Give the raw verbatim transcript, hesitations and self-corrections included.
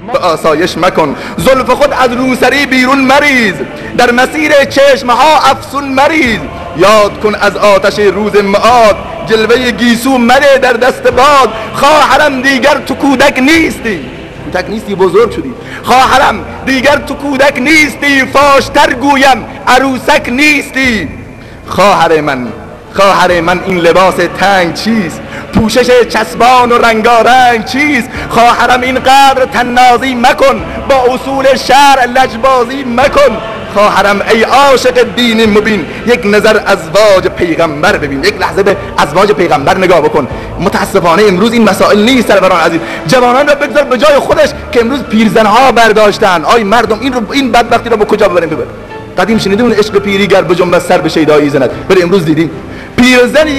به آسایش مکن. زلف خود از روسری بیرون مریز، در مسیر چشمها افسون مریز. یاد کن از آتش روز معاد، جلوه گیسو مره در دست باد. خواهرم دیگر تو کودک نیستی، کودک نیستی بزرگ شدی. خواهرم دیگر تو کودک نیستی، فاشتر گویم عروسک نیستی. خواهر من خواهر من این لباس تنگ چیست؟ پوشش چسبان و رنگارنگ چیست؟ خواهرم اینقدر تنازی مکن، با اصول شرع لجبازی مکن. خواهرم ای عاشق دین مبین، یک نظر ازواج پیغمبر ببین. یک لحظه به ازواج پیغمبر نگاه بکن. متاسفانه امروز این مسائل نیست سروران عزیز. جوانان را بگذار به جای خودش که امروز پیرزنها برداشتن. آی مردم این رو این بدبختی رو به کجا ببریم؟ ببر. قدیم شنیدیم عشق پیری گر به جنبش سر به شیدایی زند، ولی امروز دیدیم پیرزنی